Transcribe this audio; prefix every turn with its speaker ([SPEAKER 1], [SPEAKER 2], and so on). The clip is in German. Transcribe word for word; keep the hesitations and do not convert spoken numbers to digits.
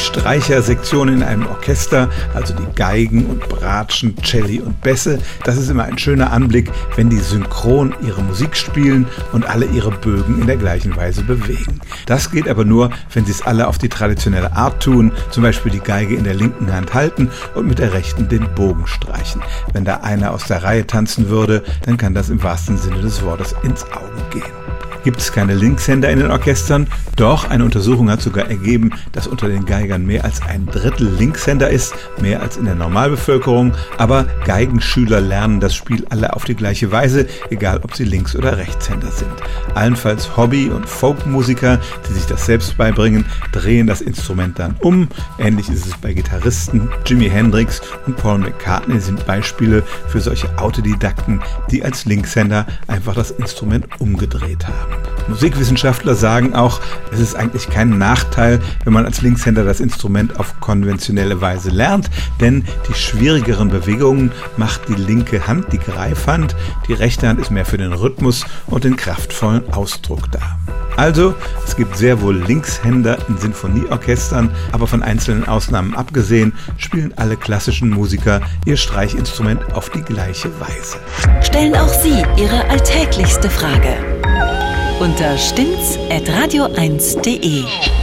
[SPEAKER 1] Streichersektionen in einem Orchester, also die Geigen und Bratschen, Celli und Bässe, das ist immer ein schöner Anblick, wenn die synchron ihre Musik spielen und alle ihre Bögen in der gleichen Weise bewegen. Das geht aber nur, wenn sie es alle auf die traditionelle Art tun, zum Beispiel die Geige in der linken Hand halten und mit der rechten den Bogen streichen. Wenn da einer aus der Reihe tanzen würde, dann kann das im wahrsten Sinne des Wortes ins Auge gehen. Gibt es keine Linkshänder in den Orchestern? Doch, eine Untersuchung hat sogar ergeben, dass unter den Geigern mehr als ein Drittel Linkshänder ist, mehr als in der Normalbevölkerung. Aber Geigenschüler lernen das Spiel alle auf die gleiche Weise, egal ob sie Links- oder Rechtshänder sind. Allenfalls Hobby- und Folkmusiker, die sich das selbst beibringen, drehen das Instrument dann um. Ähnlich ist es bei Gitarristen. Jimi Hendrix und Paul McCartney sind Beispiele für solche Autodidakten, die als Linkshänder einfach das Instrument umgedreht haben. Musikwissenschaftler sagen auch, es ist eigentlich kein Nachteil, wenn man als Linkshänder das Instrument auf konventionelle Weise lernt, denn die schwierigeren Bewegungen macht die linke Hand, die Greifhand. Die rechte Hand ist mehr für den Rhythmus und den kraftvollen Ausdruck da. Also, es gibt sehr wohl Linkshänder in Sinfonieorchestern, aber von einzelnen Ausnahmen abgesehen, spielen alle klassischen Musiker ihr Streichinstrument auf die gleiche Weise.
[SPEAKER 2] Stellen auch Sie Ihre alltäglichste Frage unter stimmt's at radio eins punkt de.